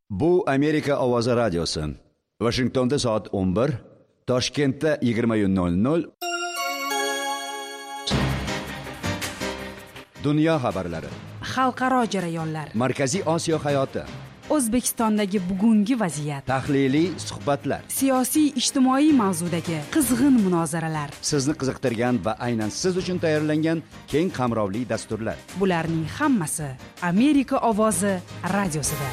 Bu Amerika ovozi radiosi. Washingtonda soat 11, Toshkentda 20:00. Dunyo xabarlari. Xalqaro jarayonlar. Markaziy Osiyo hayoti. O'zbekistondagi bugungi vaziyat. Tahliliy suhbatlar. Siyosiy ijtimoiy mavzudagi qizg'in munozaralar. Sizni qiziqtirgan va aynan siz uchun tayyorlangan keng qamrovli dasturlar. Bularning hammasi Amerika ovozi radiosida.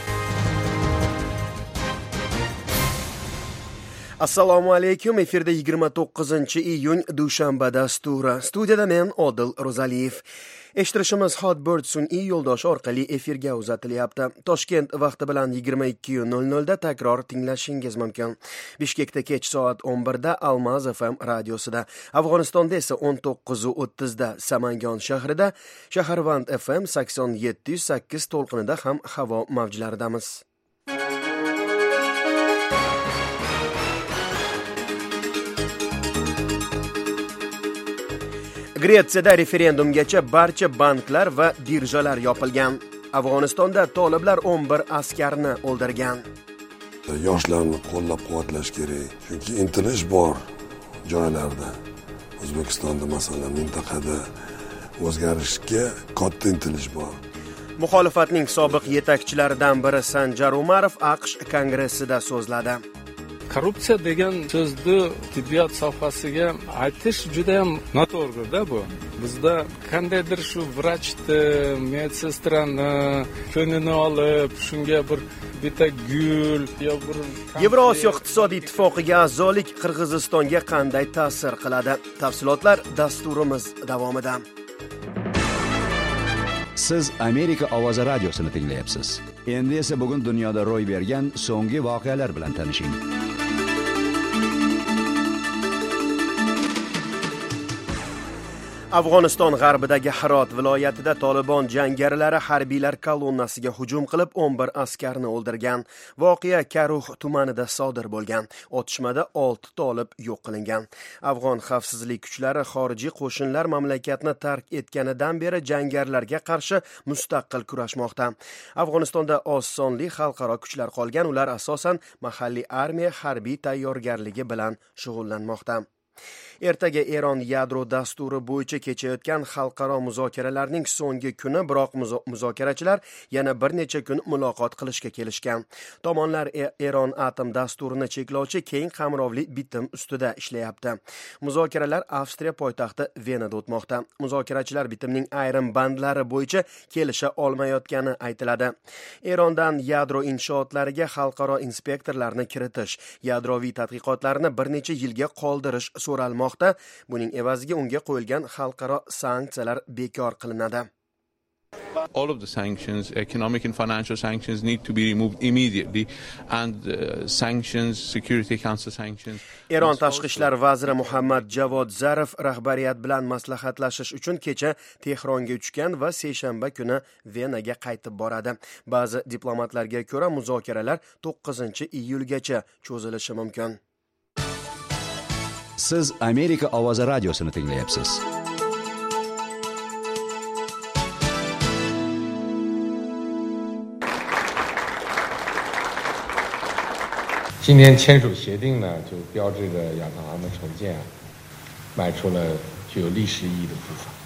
Assalomu alaykum. Efirda 29-iyun dushanba dasturi. Studiyada men Odil Ro'zaliyev. Eshittirishimiz Hotbird sun'iy yo'ldoshi orqali efirga uzatilyapti. Toshkent vaqti bilan 22:00 da takror tinglashingiz mumkin. Bishkekda kech soat 11 da Almaz FM radiosida, Afg'onistonda esa 19:30 da Samangon shahrida, Shaharvand FM 87.8 to'lqinida ham havo mavjlaridamiz. Gretsiyada referendumgacha barcha banklar va birjalar yopilgan. Afg'onistonda toliblar 11 askarni o'ldirgan. Yoshlarni qo'llab-quvvatlash kerak. Chunki intilish bor joylarda. O'zbekistonda masalan mintaqada o'zgarishga katta intilish bor. Muxolifatning sobiq yetakchilaridan biri Sanjar Umarov AQSh kongressida so'zladi. Korrupsiya degan so'zni tibbiyot sohasiga aytish juda ham noto'g'ri-da bu. Bizda qandaydir shu vrachni, medsestrani ko'nini olib, shunga bir bitta gul yo bir Yevrosiyo iqtisodiy ittifoqiga a'zolik Qirg'izistonga qanday ta'sir qiladi? Tafsilotlar dasturimiz davomida. Siz Amerika ovozi radiosini tinglayapsiz. Endi esa bugun dunyoda ro'y bergan so'nggi voqealar bilan tanishing. Afg'oniston g'arbidagi Hirot viloyatida Tolibon jangarilari harbiylar kolonnasiga hujum qilib 11 askarni o'ldirgan. Voqea Karuh tumanida sodir bo'lgan. Otishmada 6 tolib yo'q qilingan. Afg'on xavfsizlik kuchlari xorijiy qo'shinlar mamlakatni tark etganidan beri jangarilarga qarshi mustaqil kurashmoqda. Afg'onistonda oz sonli xalqaro kuchlar qolgan, ular asosan mahalliy armiya harbiy tayyorgarligi bilan shug'ullanmoqda. Ertaga Eron yadro dasturi bo'yicha kechayotgan xalqaro muzokaralarning so'nggi kuni, biroq muzokarachilar yana bir necha kun muloqot qilishga kelishgan. Tomonlar Eron atom dasturini cheklovchi keng qamrovli bitim ustida ishlayapti. Muzokaralar Avstriya poytaxti Venada o'tmoqda. Muzokarachilar bitimning ayrim bandlari bo'yicha kelisha olmayotgani aytiladi. Erondan yadro inshootlariga xalqaro inspektorlarni kiritish, yadroviy tadqiqotlarni bir necha yilga qoldirish so'ralmoqda. Buning evaziga unga qo'yilgan xalqaro sanksiyalar bekor qilinadi. All of the sanctions, economic and financial sanctions, need to be removed immediately, and sanctions, Security Council sanctions. Eron tashqi ishlar vaziri Muhammad Javod Zarif rahbariyat bilan maslahatlashish uchun kecha Tehronga uchgan va seshanba kuni Venaga qaytib boradi. Ba'zi diplomatlarga ko'ra muzokaralar 9-iyulgacha cho'zilishi mumkin. Siz Amerika ovozi radiosini tinglayapsiz. 今天签署协定呢，就标志着亚投行的重建迈出了具有历史意义的步伐。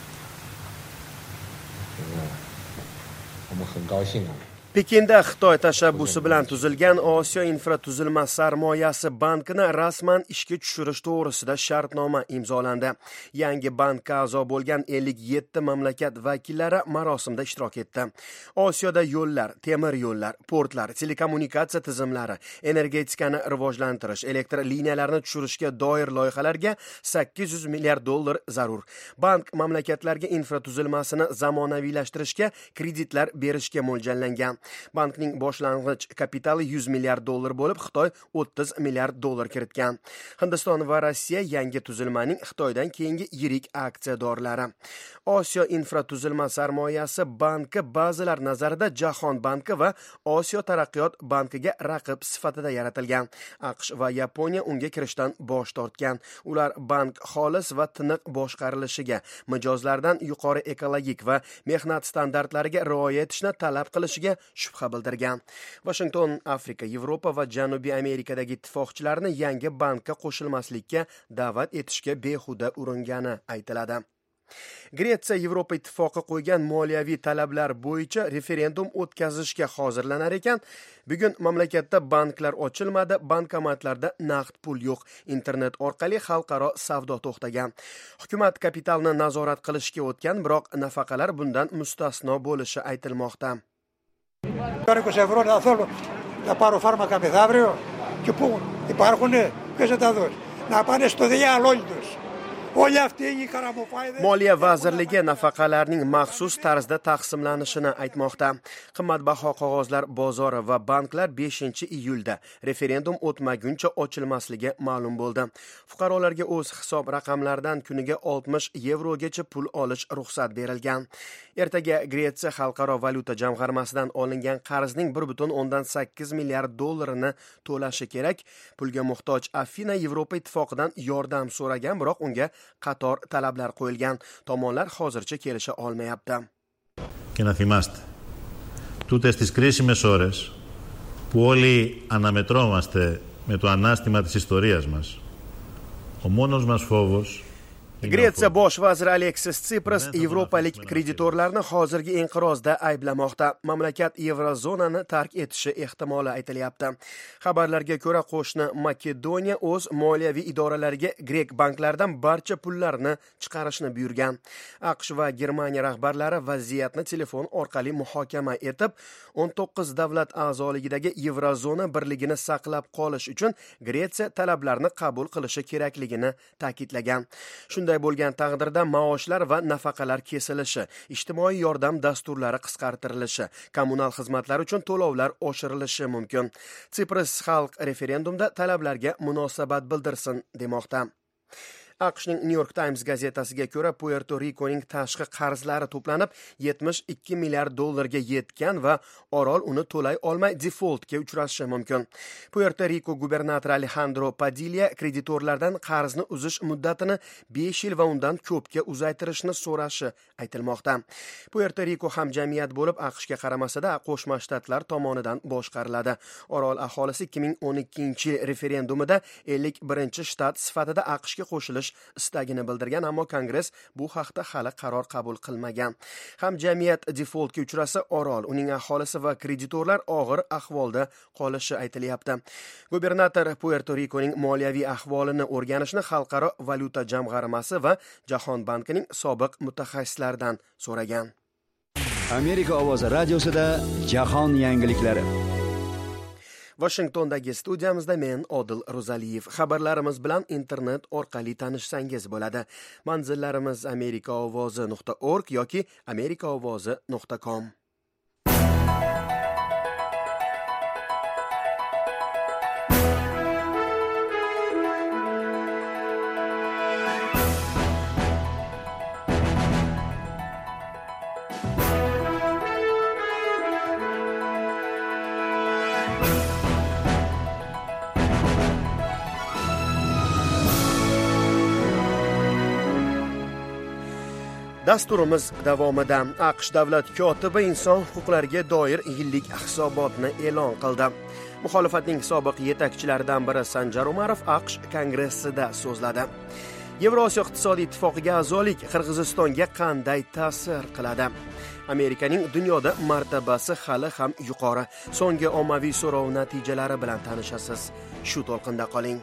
我们很高兴啊。 Pekinda Xitoy tashabbusi bilan tuzilgan Osiyo infratuzilma sarmoyasi bankini rasman ishga tushirish to'g'risida shartnoma imzolandi. Yangi bankka a'zo bo'lgan 57 mamlakat vakillari marosimda ishtirok etdi. Osiyoda yo'llar, temir yo'llar, portlar, telekommunikatsiya tizimlari, energetikani rivojlantirish, elektr liniyalarini tushirishga doir loyihalarga $800 milliard zarur. Bank mamlakatlarga infratuzilmasini zamonaviylashtirishga kreditlar berishga mo'ljallangan. Bankning boshlang'ich kapitali $100 milliard bo'lib, Xitoy $30 milliard kiritgan. Hindiston va Rossiya yangi tuzilmaning Xitoydan keyingi yirik aksiyadorlari. Osiyo infratuzilma sarmoyasi banki ba'zilar nazarida Jahon banki va Osiyo taraqqiyot bankiga raqib sifatida yaratilgan. AQSh va Yaponiya unga kirishdan bosh tortgan. Ular bank xolis va tiniq boshqarilishiga, mijozlardan yuqori ekologik va mehnat standartlariga rioya etishni talab qilishiga shubha bildirgan. Washington Afrika, Yevropa va Janubiy Amerikadagi ittifoqchilarni yangi bankka qo'shilmaslikka da'vat etishga behuda uringani aytiladi. Gretsiya Yevropa ittifoqi qo'ygan moliyaviy talablar bo'yicha referendum o'tkazishga hozirlanar ekan. Bugun mamlakatda banklar ochilmadi, bankomatlarda naqd pul yo'q. Internet orqali xalqaro savdo to'xtagan. Hukumat kapitalni nazorat qilishga o'tgan, biroq nafaqalar bundan mustasno bo'lishi aytilmoqda. 20 euro να θέλω να πάρω φάρμακα μεθαύριο και πού υπάρχουνε, ποιος θα τα δώσει. Να πάνε στο διάλογο όλοι τους. Moliya vazirligi nafaqalarning maxsus tarzda taqsimlanishini aytmoqda. Qimmatbaho qog'ozlar bozori va banklar 5-iyulda referendum o'tmaguncha ochilmasligi ma'lum bo'ldi. Fuqarolarga o'z hisob raqamlaridan kuniga 60 yevrogacha pul olish ruxsat berilgan. Ertaga Gretsiya xalqaro valyuta jamg'armasidan olingan qarzning 1.8 milliard dollarini to'lashi kerak. Pulga muhtoj Afina Yevropa ittifoqidan yordam so'ragan, biroq unga qator talablar qo'yilgan. Tomonlar hozircha kelisha olmayapti. Και να θυμάστε, τούτες τις κρίσιμες ώρες που όλοι αναμετρώμαστε με το ανάστημα της ιστορίας μας, ο μόνος μας φόβος Gretsiya bosh vaziri Aleksis Tsipras yevropalik kreditorlarni hozirgi inqirozda ayblamoqda. Mamlakat Yevrozonani tark etishi ehtimoli aytilyapti. Xabarlarga ko'ra, qo'shni Makedoniya o'z moliyaviy idoralariga grek banklaridan barcha pullarni chiqarishni buyurgan. AQSh va Germaniya rahbarlari vaziyatni telefon orqali muhokama etib, 19 davlat a'zoligidagi Yevrozona birligini saqlab qolish uchun Gretsiya talablarni qabul qilishi kerakligini ta'kidlagan. Shunday bo'lgan taqdirda maoshlar va nafaqalar kesilishi, ijtimoiy yordam dasturlari qisqartirilishi, kommunal xizmatlar uchun to'lovlar oshirilishi mumkin. Tsipras xalq referendumda talablarga munosabat bildirsin demoqda. AQShning New York Times gazetasiga ko'ra, Puerto Riconing tashqi qarzlari to'planib 72 milliard dollarga yetgan va orol uni to'lay olmay defaultga uchrashi mumkin. Puerto Rico gubernatori Alejandro Padilla kreditorlardan qarzni uzish muddatini 5 yil va undan ko'pga uzaytirishni so'rashi aytilmoqda. Puerto Rico hamjamiyat bo'lib AQShga qaramasada Qo'shma Shtatlar tomonidan boshqariladi. Orol aholisi 2012 referendumida 51-shtat sifatida AQShga qo'shilish istagini bildirgan, ammo Kongress bu haqda hali qaror qabul qilmagan. Hamjamiyat defaultga uchrasa, orol, uning aholisi va kreditorlar og'ir ahvolda qolishi aytilyapti. Gubernator Puerto Riconing moliyaviy ahvolini o'rganishni Xalqaro valyuta jamg'armasi va Jahon bankining sobiq mutaxassislaridan so'ragan. Amerika ovozi radiosida jahon yangiliklari. Washingtondagi studiyamizda men Odil Ro'zaliyev. Xabarlarimiz bilan internet orqali tanishsangiz bo'ladi. Manzillarimiz amerikaovozi.org yoki amerikaovozi.com. Dasturimiz davomida AQSh davlat kotibi inson huquqlariga doir yillik hisobotni e'lon qildi. Muxolifatning sobiq yetakchilaridan biri Sanjar Umarov AQSh kongressida so'zladi. Yevrosiyo iqtisodiy ittifoqiga a'zolik Qirg'izistonga qanday ta'sir qiladi? Amerikaning dunyoda martabasi hali ham yuqori. So'nggi ommaviy so'rov natijalari bilan tanishasiz. Shu to'lqinda qoling.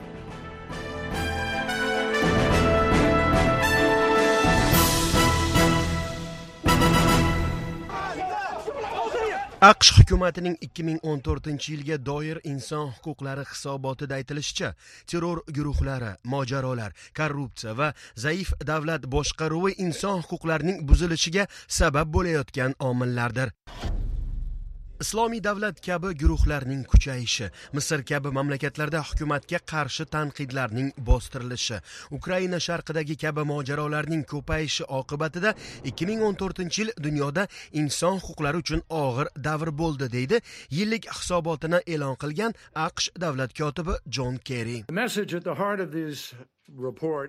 AQSh hukumatining 2014-yilga doir inson huquqlari hisobotida aytilishicha, terror guruhlari, mojarolar, korrupsiya va zaif davlat boshqaruvi inson huquqlarining buzilishiga sabab bo'layotgan omillardir. Islomiy davlat kabi guruhlarning kuchayishi, Misr kabi mamlakatlarda hukumatga qarshi tanqidlarning bostirilishi, Ukraina sharqidagi kabi mojarolarning ko'payishi oqibatida 2014-yil dunyoda inson huquqlari uchun og'ir davr bo'ldi, deydi yillik hisobotini e'lon qilgan AQSh davlat kotibi John Kerry. The message at the heart of these reports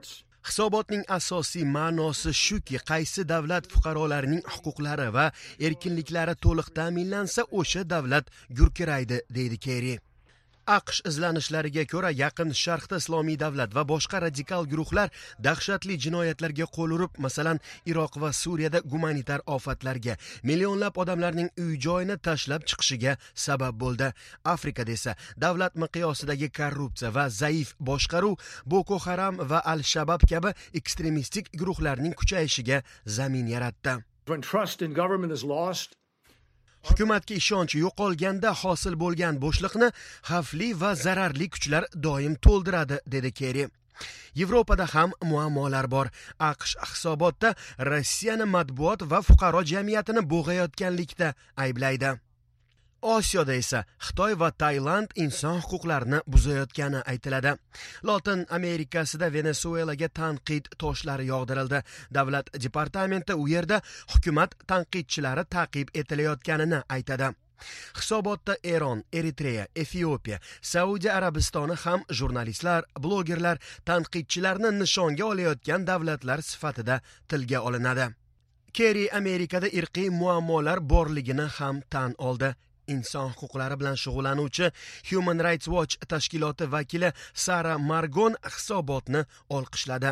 Hisobotning asosiy ma'nosi shuki, qaysi davlat fuqarolarining huquqlari va erkinliklari to'liq ta'minlansa, o'sha davlat gurkiraydi, deydi Kerri. AQSh izlanishlariga ko'ra, Yaqin Sharqda Islomiy davlat va boshqa radikal guruhlar dahshatli jinoyatlarga qo'l urib, masalan, Iroq va Suriyada gumanitar ofatlarga, millionlab odamlarning uy-joyini tashlab chiqishiga sabab bo'ldi. Afrikada esa davlat miqyosidagi korrupsiya va zaif boshqaruv Boko Haram va Al-Shabab kabi ekstremistik guruhlarning kuchayishiga zamin yaratdi. When trust in government is lost, hukumatga ishonch yo'qolganda hosil bo'lgan bo'shliqni xavfli va zararli kuchlar doim to'ldiradi, dedi Kerri. Yevropada ham muammolar bor. AQSh hisobotda Rossiyani matbuot va fuqaro jamiyatini bo'g'ayotganlikda ayblaydi. Osiyoda esa Xitoy va Tailand inson huquqlarini buzayotgani aytiladi. Lotin Amerikasida Venesuelaga tanqid toshlari yog'dirildi. Davlat departamenti u yerda hukumat tanqidchilari ta'qib etilayotganini aytadi. Hisobotda Eron, Eritreya, Efiopiya, Saudiya Arabistoni ham jurnalistlar, blogerlar, tanqidchilarni nishonga olayotgan davlatlar sifatida tilga olinadi. Kerri Amerikada irqiy muammolar borligini ham tan oldi. Inson huquqlari bilan shug'ullanuvchi Human Rights Watch tashkiloti vakili Sara Margon hisobotni olqishladi.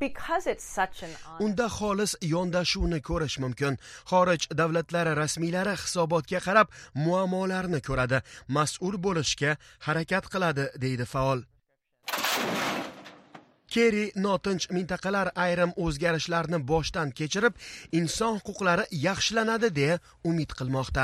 Unda xolis yondashuvni ko'rish mumkin. Xorij davlatlari rasmiylari hisobotga qarab muammolarni ko'radi, mas'ul bo'lishga harakat qiladi, deydi faol. Kerri notinch mintaqalar ayrim o'zgarishlarni boshdan kechirib, inson huquqlari yaxshilanadi deya umid qilmoqda.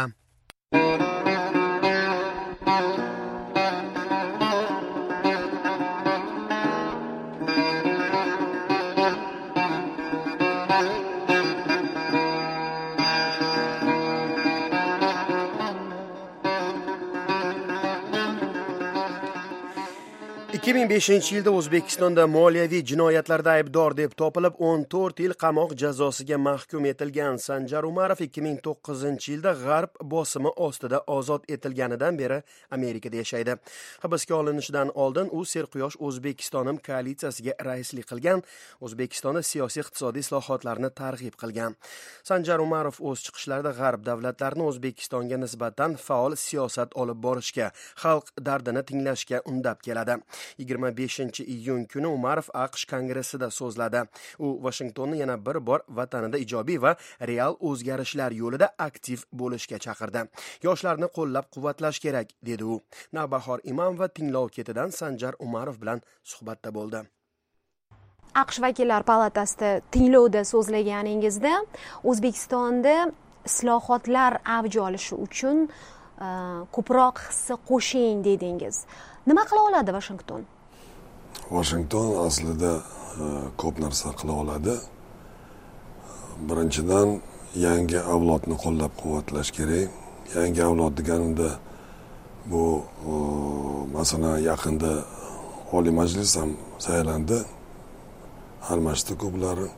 2005-yilda O'zbekistonda moliyaviy jinoyatlarda aybdor deb topilib 14 yil qamoq jazosiga mahkum etilgan Sanjar Umarov 2009-yilda G'arb bosimi ostida ozod etilganidan beri Amerikada yashaydi. Hibsga olinishidan oldin u Serquyosh O'zbekistonim koalitsiyasiga raislik qilgan, O'zbekistonda siyosiy iqtisodiy islohotlarni targ'ib qilgan. Sanjar Umarov o'z chiqishlarida G'arb davlatlarini O'zbekistonga nisbatan faol siyosat olib borishga, xalq dardini tinglashga undab keladi. 25-iyun kuni Umarov AQSh kongressida so'zladi. U Washingtonni yana bir bor vatanida ijobiy va real o'zgarishlar yo'lida aktiv bo'lishga chaqirdi. Yoshlarni qo'llab-quvvatlash kerak, dedi u. Navbahor Imomova tinglov ketidan Sanjar Umarov bilan suhbatda bo'ldi. AQSh vakillar palatasida tinglovda so'zlaganingizda O'zbekistonda islohotlar avj olishi uchun ko'proq hissa qo'shing dedingiz. Nima qila oladi Washington? Washington aslida ko'p narsa qila oladi. Birinchidan yangi avlodni qo'llab-quvvatlash kerak. Yangi avlod deganimda bu masalan yaqinda Oliy Majlis ham saylandi. Almashdi ko'plari.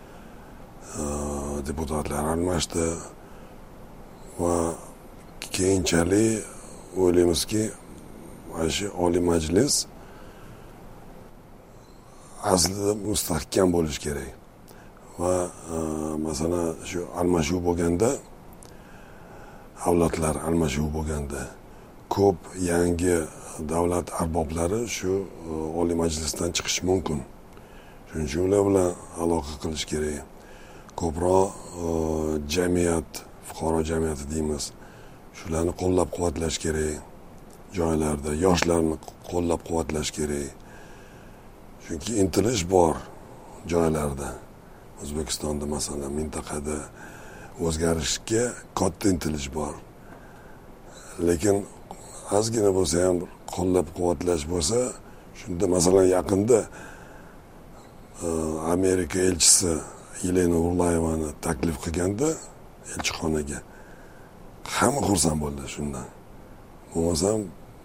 Deputatlar almashdi va keyinchalik o'ylaymizki shu Oliy Majlis aslida mustahkam bo'lishi kerak. Va masalan shu almashuv bo'lganda, avlodlar almashuv bo'lganda ko'p yangi davlat arboblari shu Oliy Majlisdan chiqishi mumkin. Shuning uchun ular bilan aloqa qilish kerak. Ko'proq jamiyat, fuqaro jamiyati deymiz, shularni qo'llab-quvvatlash kerak. Joylarda yoshlarni qo'llab-quvvatlash kerak. Chunki intilish bor joylarda. O'zbekistonda masalan mintaqada o'zgarishga katta intilish bor. Lekin ozgina bo'lsa ham qo'llab-quvvatlash bo'lsa, shunda masalan yaqinda Amerika elchisi Yelena Urlayevani taklif qilganda elchixonaga hamma xursand bo'ldi shundan. Bo'lmasam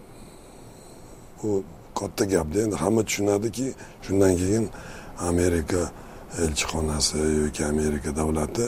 bu katta gapda, endi hamma tushunadiki, shundan keyin Amerika elchixonasi yoki Amerika davlati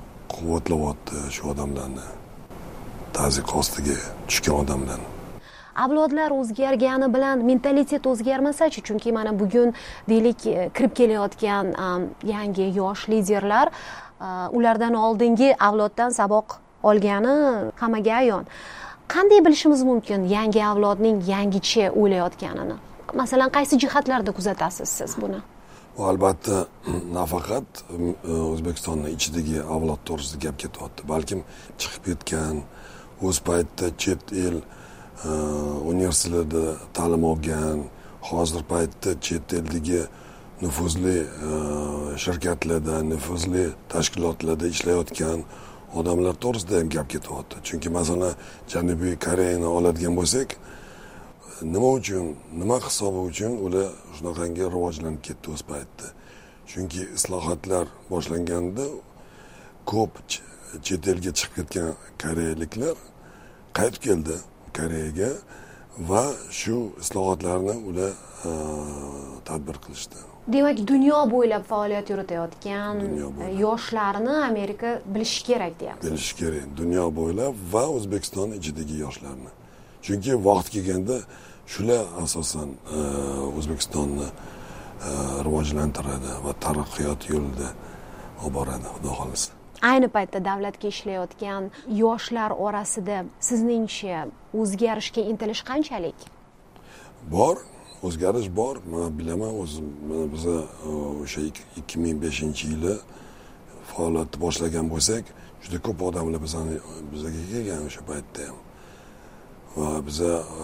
quvvatlayapti shu odamlarni, tazyiq ostiga tushgan odamlarni. avlodlar o'zgargani bilan mentalitet o'zgarmasachi, chunki mana bugun deylik kirib kelayotgan yangi yosh liderlar ulardan oldingi avloddan saboq olgani hammaga ayon. Qanday bilishimiz mumkin yangi avlodning yangicha o'ylayotganini? Masalan, qaysi jihatlarda kuzatasiz siz buni? Albatta, nafaqat O'zbekistonning ichidagi avlod to'g'risida gap ketyapti, balkim chiqib ketgan, o'z paytida chet el universitetlarida ta'lim olgan, hozir paytda chet eldagi nufuzli shirkatlarda, nufuzli tashkilotlarda ishlayotgan odamlar to'g'risida ham gap ketyapti. Chunki masalan, Janubiy Koreyani oladigan bo'lsak, nima uchun, nima hisobi uchun ular shunaqangi rivojlanib ketdi o'z paytida? Chunki islohotlar boshlanganda ko'p chet elga chiqib ketgan koreyaliklar qaytib keldi Koreyaga va shu islohotlarni ular tadbir qilishdi. Demak, dunyo bo'ylab faoliyat yuritayotgan yoshlarni Amerika bilishi kerak deyapsiz. Bilishi kerak, dunyo bo'ylab va O'zbekiston ichidagi yoshlarni. Chunki vaqt kelganda shular asosan O'zbekistonni rivojlantiradi va taraqqiyot yo'lida olib boradi, xudo xohlasa. Ayni paytda davlatga ishlayotgan yoshlar orasida sizningcha o'zgarishga intilish qanchalik? Bor, o'zgarish bor. Men bilaman, biz o'sha 2005-yili faoliyatni boshlagan bo'lsak, juda ko'p odamlar bizga kelgan o'sha paytda ham. Va biz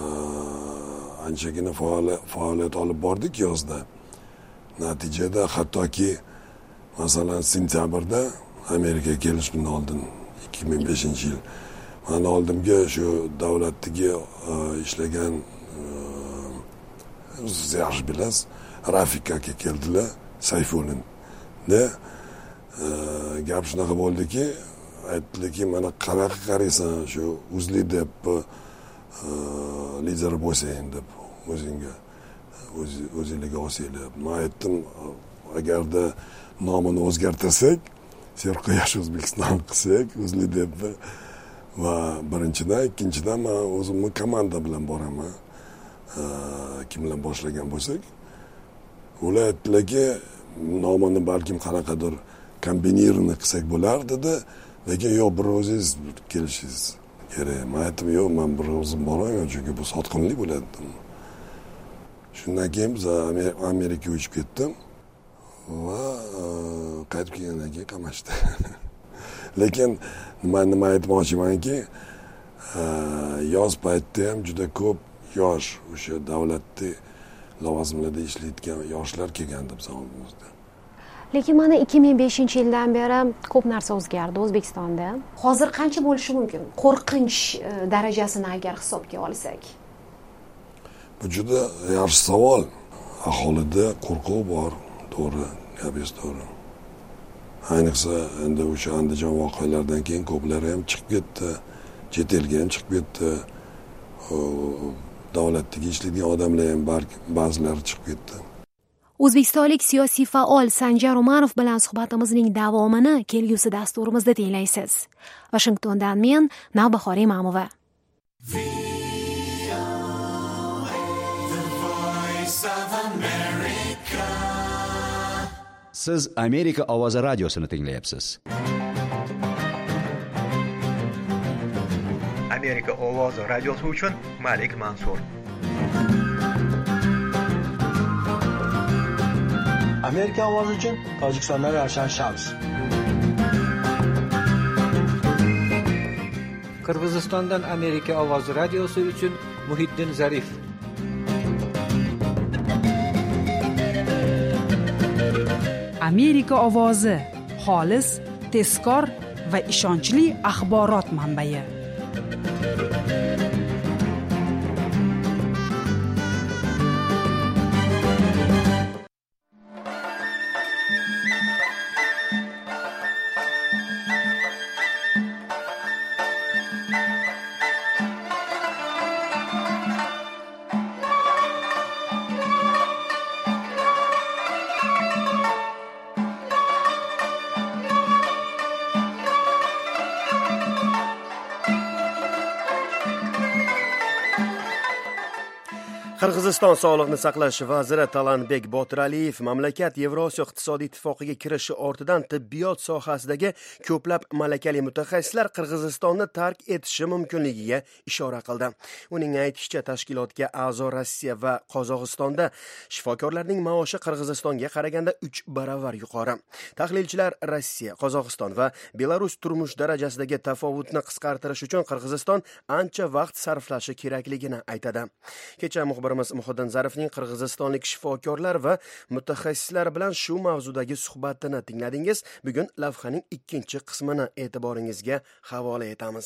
anchagina faoliyat olib bordik yozda. Natijada hattoki masalan sentyabrda Amerikaga kelishimdan oldin 2005-yil men oldimga shu davlatdagi ishlagan siz yaxshi bilasiz, Rafik aka keldilar, Sayfullin. Gap shunaqa bo'ldiki, aytdiki, mana qanaqa qaraysan shu uzli deb lider bo'lsang deb o'zingizga olsanglar. Men aytdim, agarda nomini o'zgartirsak, Serquyosh O'zbekiston qilsak, uzli deb va birinchidan, ikkinchidan men o'zimni komanda bilan boraman. Kim bilan boshlagan bo'lsak, ular aytdilarki, nomini balkim qanaqadir kombinirованный qilsak bo'lar dedi, lekin yo'q, bir o'zingiz kelishingiz kerak. Men aytdim, yo'q, men bir o'zim bormayman, chunki bu sotqinlik bo'ladi. Shundan keyin biz Amerikaga uchib ketdim va qaytib kelgandan keyin qamashdi. Lekin nima aytmoqchimanki, yoz paytida ham juda ko'p yosh o'sha davlatda lavozimlarda ishlayotgan yoshlar kelgandi biz oldimizda. Lekin mana 2005-yildan beri ko'p narsa o'zgardi O'zbekistonda. Hozir qancha bo'lishi mumkin? Qo'rqinch darajasini agar hisobga olsak. Bu juda yaxshi savol. Aholida qo'rquv bor, to'g'ri, gapingiz to'g'ri. Ayniqsa endi o'sha Andijon voqealaridan keyin ko'plari ham chiqib ketdi, chet elga ham chiqib ketdi. Davlatdagi ishlaydigan odamlar ham ba'zilari chiqib ketdi. O'zbekistonlik siyosiy faol Sanjar Umarov bilan suhbatimizning davomini kelgusi dasturimizda tinglaysiz. Washingtondan men Navbahor Imamova. Siz Amerika ovozi radiosini tinglayapsiz. Amerika ovozi radiosi uchun Malik Mansur. Amerika ovozi uchun Tojikistondan Ravshan Shams. Qirg'izistondan Amerika ovozi radiosi uchun Muhiddin Zarif. Amerika ovozi xolis, tezkor va ishonchli axborot manbai. Qirg'iziston Sog'liqni saqlash vaziri Talanbek Botiraliyev mamlakat Yevrosiyo iqtisodiy ittifoqiga kirishi ortidan tibbiyot sohasidagi ko'plab malakali mutaxassislar Qirg'izistonni tark etishi mumkinligiga ishora qildi. Uning aytishicha, tashkilotga a'zo Rossiya va Qozog'istonda shifokorlarning maoshi Qirg'izistonga qaraganda 3 baravar yuqori. Tahlilchilar Rossiya, Qozog'iston va Belarus turmush darajasidagi tafovutni qisqartirish uchun Qirg'iziston ancha vaqt sarflashi kerakligini aytadi. Kecha Muhiddin Zarifning qirg'izistonlik shifokorlar va mutaxassislar bilan shu mavzudagi suhbatini tingladingiz. Bugun lavhaning ikkinchi qismini e'tiboringizga havola etamiz.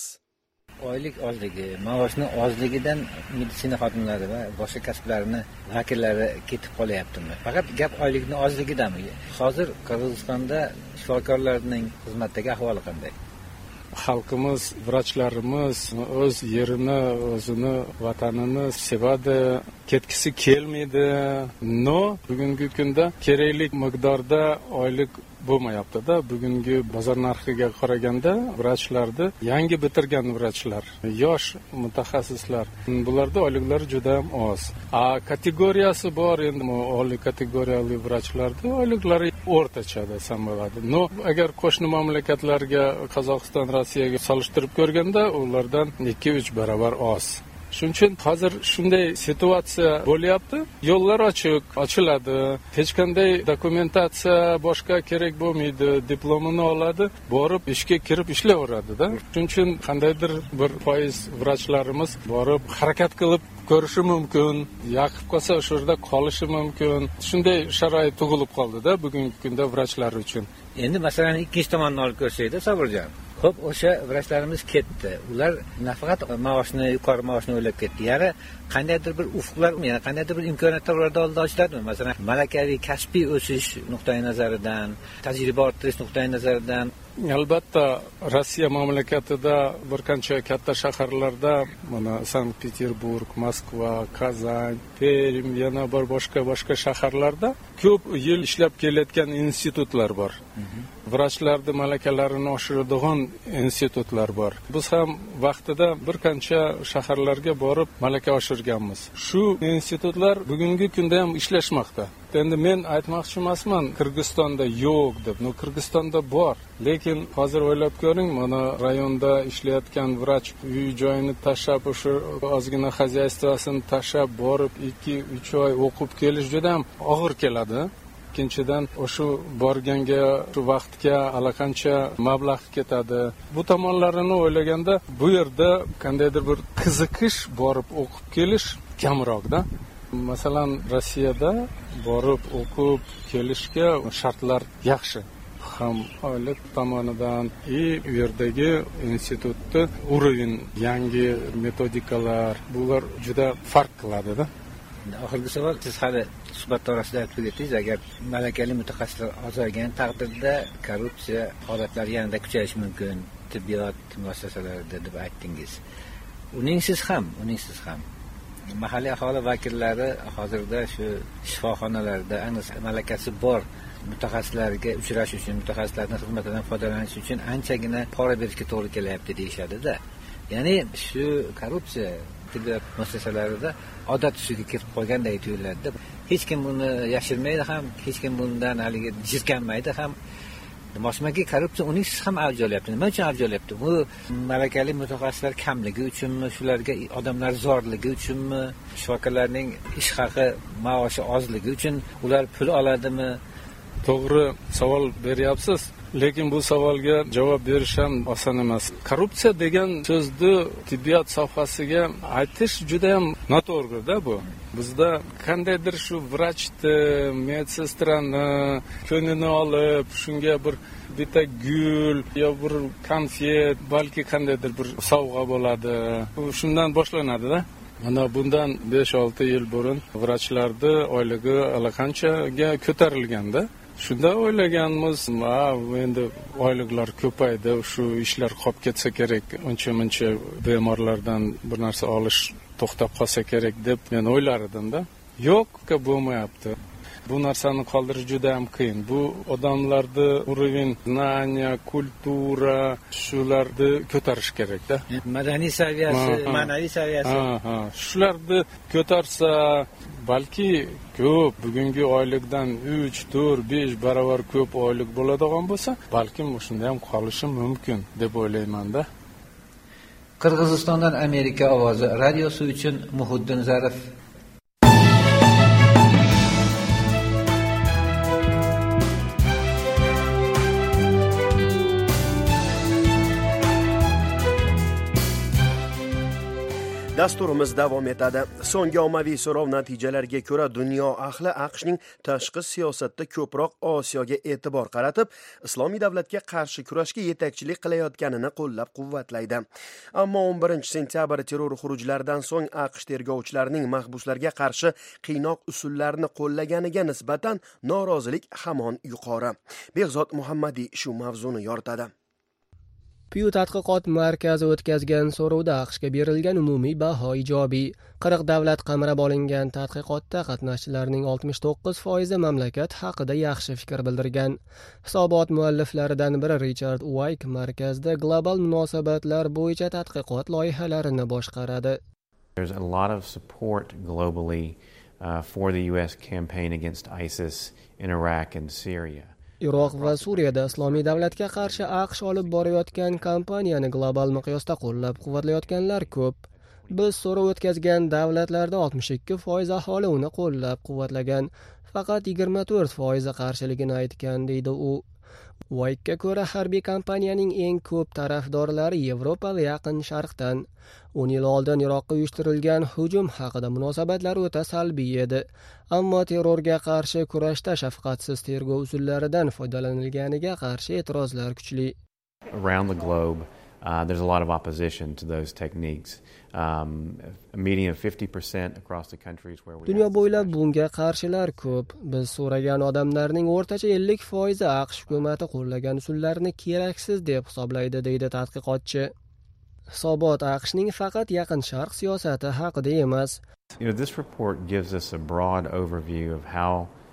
Oylik ozligi, maoshning ozligidan meditsina xodimlari va boshqa kasblarning vakillari ketib qolyaptimi? Faqat gap oylikning ozligidami? Hozir Qirg'izistonda shifokorlarning xizmatdagi ahvoli qanday? Xalqimiz, vrachlarimiz o'z yerini, o'zini, vatanini sevadi, ketgisi kelmaydi. No, bugungi kunda kerakli miqdorda oylik bo'lmayapti-da. Bugungi bozor narxiga qaraganda vrachlarni yangi bitirgan vrachlar, yosh mutaxassislar, bularda oyliklari juda ham oz. Kategoriyasi bor, endi oliy kategoriyali vrachlarda oyliklari o'rtacha desam bo'ladi. No, agar qo'shni mamlakatlarga, Qozog'iston, Rossiyaga solishtirib ko'rganda, ulardan 2-3 barobar oz. Shuning uchun hozir shunday situatsiya bo'lyapti. Yo'llar ochiladi. Hech qanday dokumentatsiya boshqa kerak bo'lmaydi. Diplomini oladi, borib ishga kirib ishlayveradi-da. Shuning uchun qandaydir bir foiz vrachlarimiz borib harakat qilib ko'rishi mumkin, yaqib qolsa o'sha yerda qolishi mumkin. Shunday sharoit tug'ilib qoldi-da bugungi kunda vrachlar uchun. Endi masalan ikkinchi tomondan olib ko'rsaydi, Saburjon. Xo'p, o'sha vrachlarimiz ketdi. Ular nafaqat yuqori maoshni o'ylab ketdi. Ya'ni qandaydir bir ufqlar, ya'ni qandaydir bir imkoniyatlar ularda oldida ochiladimi? Masalan, malakaviy kasbiy o'sish nuqtai nazaridan, tajriba orttirish nuqtai nazaridan. Albatta, Rossiya mamlakatida bir qancha katta shaharlarda, mana Sankt-Peterburg, Moskva, Kazan, Perm, yana bir boshqa shaharlarda ko'p yil ishlab kelayotgan institutlar bor. Vrachlarning malakalarini oshiradigan institutlar bor. Biz ham vaqtida bir qancha shaharlarga borib malaka oshirganmiz. Shu institutlar bugungi kunda ham ishlashmoqda. Endi men aytmoqchi emasman Qirg'izistonda yo'q deb. Qirg'izistonda bor. Lekin hozir o'ylab ko'ring, mana rayonda ishlayotgan vrach uy joyini tashlab, o'sha ozgina xo'jaystvosini tashlab borib 2-3 oy o'qib kelish juda ham og'ir keladi. Ikkinchidan, o'sha borganga, shu vaqtga allaqancha mablag' ketadi. Bu tomonlarini o'ylaganda, bu yerda qandaydir bir qiziqish borib o'qib kelish kamroqda. Masalan, Rossiyada borib o'qib kelishga shartlar yaxshi. Ham oylik tomonidan u yerdagi institutda urovень, yangi metodikalar, bular juda farq qiladi-da. Oxirgi savol, siz hali suhbat orasida aytib o'tdingiz, agar malakali mutaxassislar ozaygan taqdirda korrupsiya holatlari yanada kuchayishi mumkin tibbiyot muassasalarida deb aytdingiz. Uningsiz ham mahalliy aholi vakillari hozirda shu shifoxonalarda ayniqsa malakasi bor mutaxassislarga uchrash uchun, mutaxassislarning xizmatidan foydalanish uchun anchagina pora berishga to'g'ri kelyapti deyishadi-da. Ya'ni shu korrupsiya tibbiyot muassasalarida odat tusiga kirib qolganday tuyuladi. Hech kim buni yashirmaydi ham, hech kim bundan haligi jirkanmaydi ham. Demoqchimanki, korrupsiya uningsiz ham avj olyapti. Nima uchun avj olyapti? Bu malakali mutaxassislar kamligi uchunmi, shularga odamlar zorligi uchunmi, shifokorlarning ish haqi, maoshi ozligi uchun ular pul oladimi? To'g'ri savol beryapsiz. Lekin bu savolga javob berish ham oson emas. Korrupsiya degan so'zni tibbiyot sohasiga aytish juda ham noto'g'ri-da bu. Bizda qandaydir shu vrachni, medsestrani ko'nglini olib, shunga bir bitta gul yo bir konfet, balki qandaydir bir sovg'a bo'ladi. Shundan boshlanadi-da. Mana bundan 5-6 yil burun vrachlarning oyligi allaqanchaga ko'tarilganda, shunda o'ylaganmiz, endi oyliklar ko'paydi, shu ishlar qolib ketsa kerak, uncha-muncha bemorlardan bir narsa olish to'xtab qolsa kerak deb men o'ylar edim-da. Yo'q, bo'lmayapti. bu narsani qoldirish juda ham qiyin. Bu odamlarni уровень знания, kultura shularni ko'tarish kerak-da. Madaniy saviyasi, ma'naviy saviyasi. Shularni ko'tarsa, balki ko'p bugungi oylikdan 3, 4, 5 barobar ko'p oylik bo'ladigan bo'lsa, balkim shunda ham qolishi mumkin deb o'ylayman-da. Qirg'izistondan Amerika ovozi radiosi uchun Muhiddin Zarif. Dasturimiz davom etadi. So'nggi ommaviy so'rov natijalariga ko'ra dunyo ahli AQShning tashqi siyosatda ko'proq Osiyoga e'tibor qaratib, Islomiy davlatga qarshi kurashga yetakchilik qilayotganini qo'llab-quvvatlaydi. Ammo 11 sentyabr terror xurujlaridan so'ng AQSh tergovchilarining mahbuslarga qarshi qiynoq usullarini qo'llaganiga nisbatan norozilik hamon yuqori. Behzod Muhammadiy shu mavzuni yoritadi. Pew tadqiqot markazi o'tkazgan so'rovda AQShga berilgan umumiy baho ijobiy. 40 davlat qamrab olingan tadqiqotda qatnashchilarning 69% mamlakat haqida yaxshi fikr bildirgan. Hisobot mualliflaridan biri Richard Wyke markazda global munosabatlar bo'yicha tadqiqot loyihalarini boshqaradi. There's a lot of support globally for the US campaign against ISIS in Iraq and Syria. Iroq va Suriyada Islomiy davlatga qarshi AQSh olib borayotgan kampaniyani global miqyosda qo'llab-quvvatlayotganlar ko'p. Biz so'rov o'tkazgan davlatlarda 62% aholi uni qo'llab-quvvatlagan, faqat 24% qarshiligini aytgan, deydi u. White'ga ko'ra harbiy kampaniyaning eng ko'p tarafdorlari Yevropa va Yaqin Sharqdan. 10 yil oldin Iroqqa uyushtirilgan hujum haqida munosabatlar o'ta salbiy edi. Ammo terrorga qarshi kurashda shafqatsiz tergov usullaridan foydalanilganiga qarshi e'tirozlar kuchli. Around the globe, there's a lot of opposition to those techniques. A median of 50% across the countries where we Dunyo bo'ylab bunga qarshilar ko'p. Biz so'ragan odamlarning o'rtacha 50% AQSh hukumati qo'llagan usullarni keraksiz deb hisoblaydi, deydi tadqiqotchi. Hisobot AQShning faqat Yaqin Sharq siyosati haqida emas. This report gives us a broad overview of how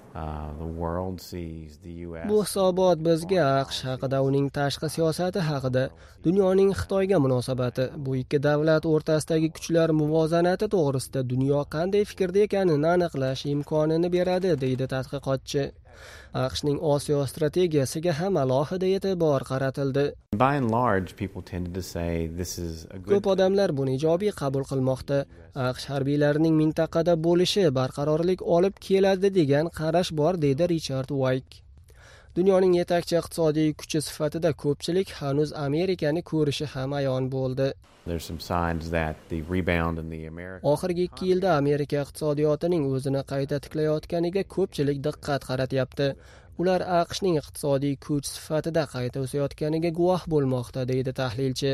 the world sees the US. Bu hisobot bizga AQSh haqida, uning tashqi siyosati haqida, dunyoning Xitoyga munosabati, bu ikki davlat o'rtasidagi kuchlar muvozanati to'g'risida dunyo qanday fikrda ekanini aniqlash imkonini beradi, deydi tadqiqotchi. AQShning Osiyo strategiyasiga ham alohida e'tibor qaratildi. By and large, people tended to say this is a good. Ko'p odamlar buni ijobiy qabul qilmoqda. AQSh harbiylarining mintaqada bo'lishi barqarorlik olib keladi degan qarash bor, deydi Richard Wyke. Dunyoning yetakchi iqtisodiy kuchi sifatida ko'pchilik hanuz Amerikani ko'rishi ham ayon bo'ldi. There's some signs that the rebound in the American. Oxirgi 2 yilda Amerika iqtisodiyotining o'zini qayta tiklayotganiga ko'pchilik diqqat qaratyapti. Ular AQShning iqtisodiy kuch sifatida qayta o'sayotganiga guvoh bo'lmoqda, deydi tahlilchi.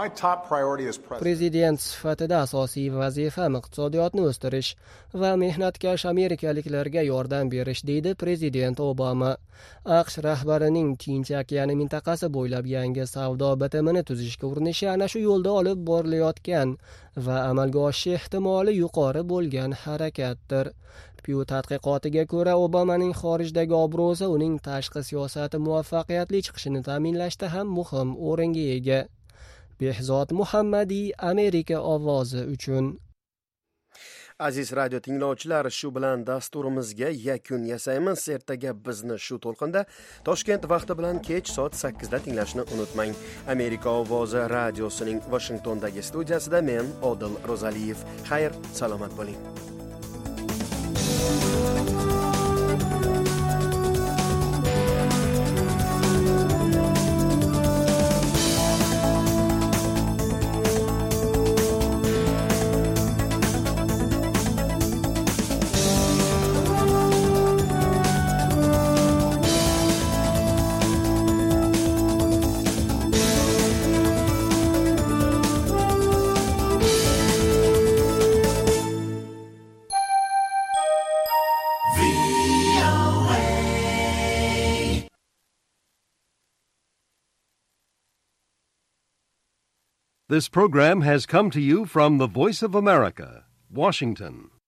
Prezident sifatida asosiy vazifam iqtisodiyotni o'stirish va mehnatkash amerikaliklarga yordam berish, deydi prezident Obama. AQSh rahbarining Tinch okeani mintaqasi bo'ylab yangi savdo bitimini tuzishga urinishi ana shu yo'lda olib borilayotgan va amalga oshishi ehtimoli yuqori bo'lgan harakatdir. Pew tadqiqotiga ko'ra, Obamaning xorijdagi obro'si uning tashqi siyosati muvaffaqiyatli chiqishini ta'minlashda ham muhim o'ringa ega. Behzod Muhammadiy, Amerika ovozi uchun. Aziz radio tinglovchilar, shu bilan dasturimizga yakun yasaymiz. Ertaga bizni shu to'lqinda Toshkent vaqti bilan kech soat 8 da tinglashni unutmang. Amerika ovozi radiosining Washingtondagi studiyasida men Odil Rozaliyev. Xayr, salomat bo'ling. This program has come to you from the Voice of America, Washington.